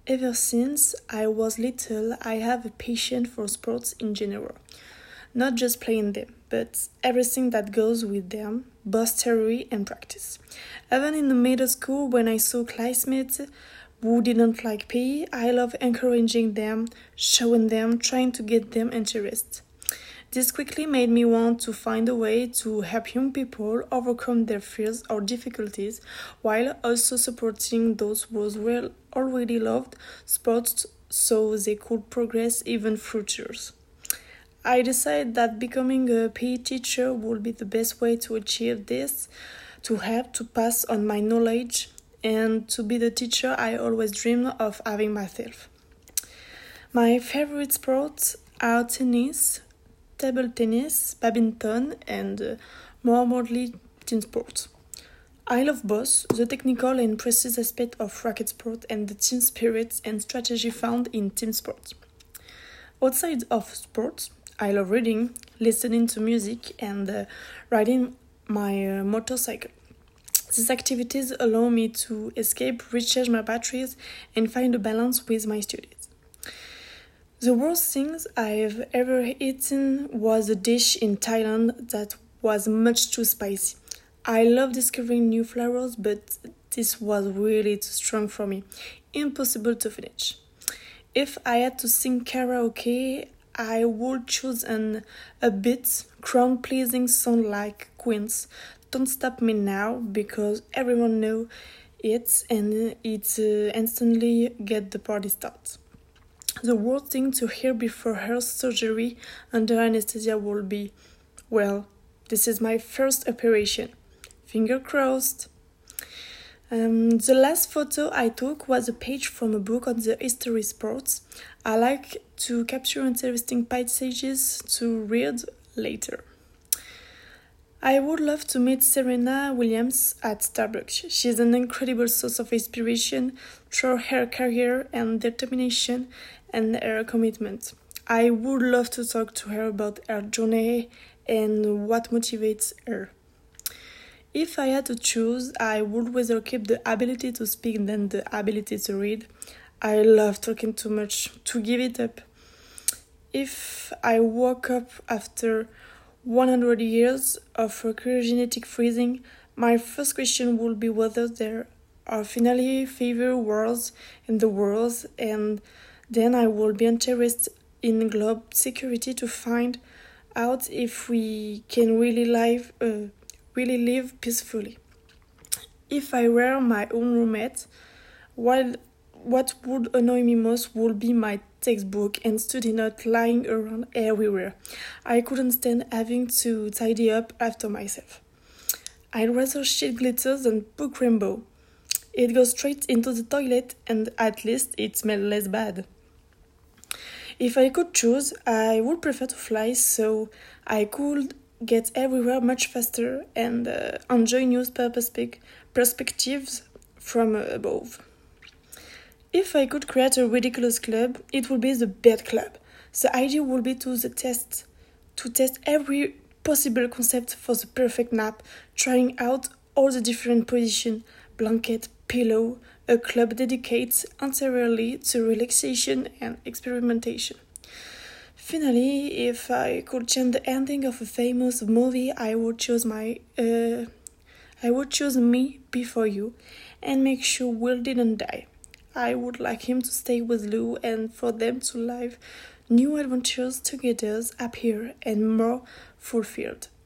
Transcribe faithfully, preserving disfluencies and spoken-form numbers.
Ever since I was little, I have a passion for sports in general. Not just playing them, but everything that goes with them, both theory and practice. Even in the middle school, when I saw classmates who didn't like P E, I love encouraging them, showing them, trying to get them interested. This quickly made me want to find a way to help young people overcome their fears or difficulties while also supporting those who well already loved sports so they could progress even further. I decided that becoming a P E teacher would be the best way to achieve this, to help to pass on my knowledge, and to be the teacher I always dreamed of having myself. My favorite sports are tennis, table tennis, badminton, and uh, more modern team sports. I love both the technical and precise aspect of racket sport and the team spirit and strategy found in team sports. Outside of sports, I love reading, listening to music, and uh, riding my uh, motorcycle. These activities allow me to escape, recharge my batteries, and find a balance with my studies. The worst things I've ever eaten was a dish in Thailand that was much too spicy. I love discovering new flavors, but this was really too strong for me. Impossible to finish. If I had to sing karaoke, I would choose an a bit crowd-pleasing song like Queen's "Don't Stop Me Now" because everyone knows it and it uh, instantly get the party started. The worst thing to hear before her surgery under anesthesia will be, well, this is my first operation. Finger crossed. Um, the last photo I took was a page from a book on the history sports. I like to capture interesting passages to read later. I would love to meet Serena Williams at Starbucks. She's an incredible source of inspiration through her career and determination and her commitment. I would love to talk to her about her journey and what motivates her. If I had to choose, I would rather keep the ability to speak than the ability to read. I love talking too much to give it up. If I woke up after one hundred years of cryogenic freezing, my first question would be whether there are finally fewer wars in the world, and then I would be interested in global security to find out if we can really live, uh, really live peacefully. If I were my own roommate, while what would annoy me most would be my textbook and study notes lying around everywhere. I couldn't stand having to tidy up after myself. I'd rather shit glitter than book rainbow. It goes straight into the toilet and at least it smells less bad. If I could choose, I would prefer to fly so I could get everywhere much faster and uh, enjoy new perspe- perspectives from uh, above. If I could create a ridiculous club, it would be the bed club. The idea would be to the test, to test every possible concept for the perfect nap, trying out all the different positions, blanket, pillow, a club dedicated entirely to relaxation and experimentation. Finally, if I could change the ending of a famous movie, I would choose my, uh, I would choose Me Before You, and make sure Will didn't die. I would like him to stay with Lou and for them to live new adventures together, happier and more fulfilled.